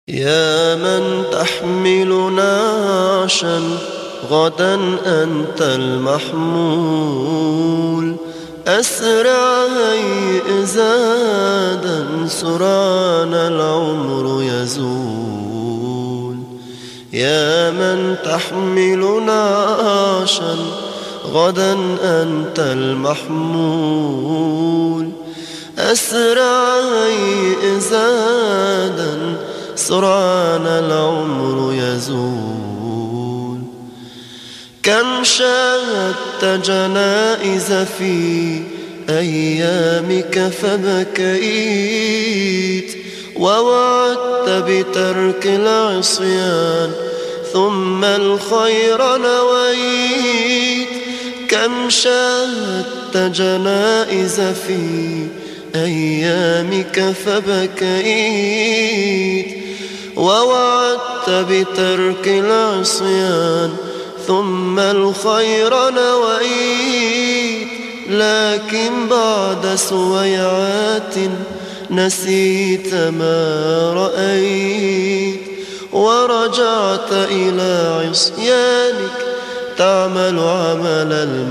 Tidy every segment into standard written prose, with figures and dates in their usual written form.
يا من تحملنا عشا غدا أنت المحمول، أسرع هيئ زادا سرعان العمر يزول. يا من تحملنا عشا غدا أنت المحمول، أسرع هيئ زادا سرعان العمر يزول. كم شاهدت جنائز في أيامك فبكيت، ووعدت بترك العصيان ثم الخير نويت. كم شاهدت جنائز في أيامك فبكيت، ووعدت بترك العصيان ثم الخير نويت. لكن بعد سويعات نسيت ما رأيت، ورجعت إلى عصيانك تعمل عمل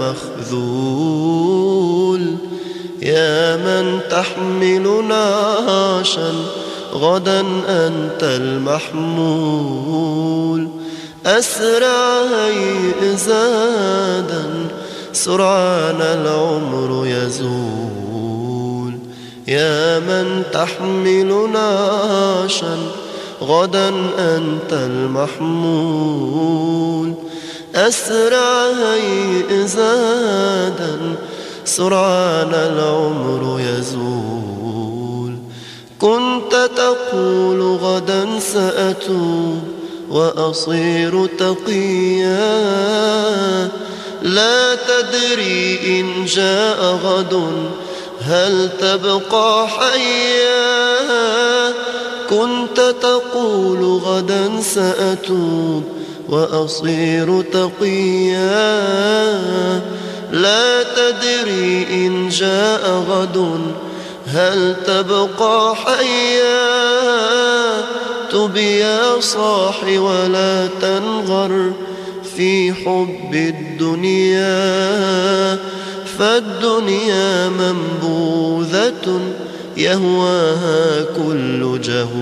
المخذول. يا من تحملنا عشا غدا أنت المحمول، أسرع هيئ زادا سرعان العمر يزول. يا من تحملنا عشا غدا أنت المحمول، أسرع هيئ زادا سرعان العمر يزول. كنت تقول غدا سأتوب وأصير تقيا، لا تدري إن جاء غد هل تبقى حيا. كنت تقول غدا سأتوب وأصير تقيا، لا تدري إن جاء غد هل تبقى حيا. تب يا صاح ولا تنغر في حب الدنيا، فالدنيا منبوذة يهواها كل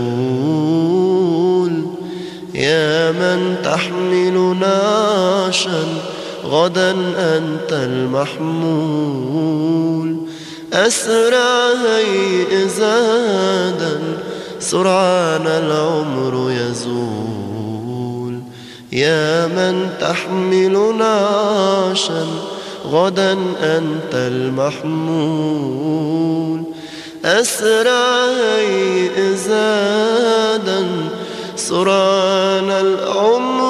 جهول. يا من تحملنا عشا غدا أنت المحمول، أسرع هيئ زادا سرعان العمر يزول. يا من تحملنا عشا غدا أنت المحمول، أسرع هيئ زادا سرعان العمر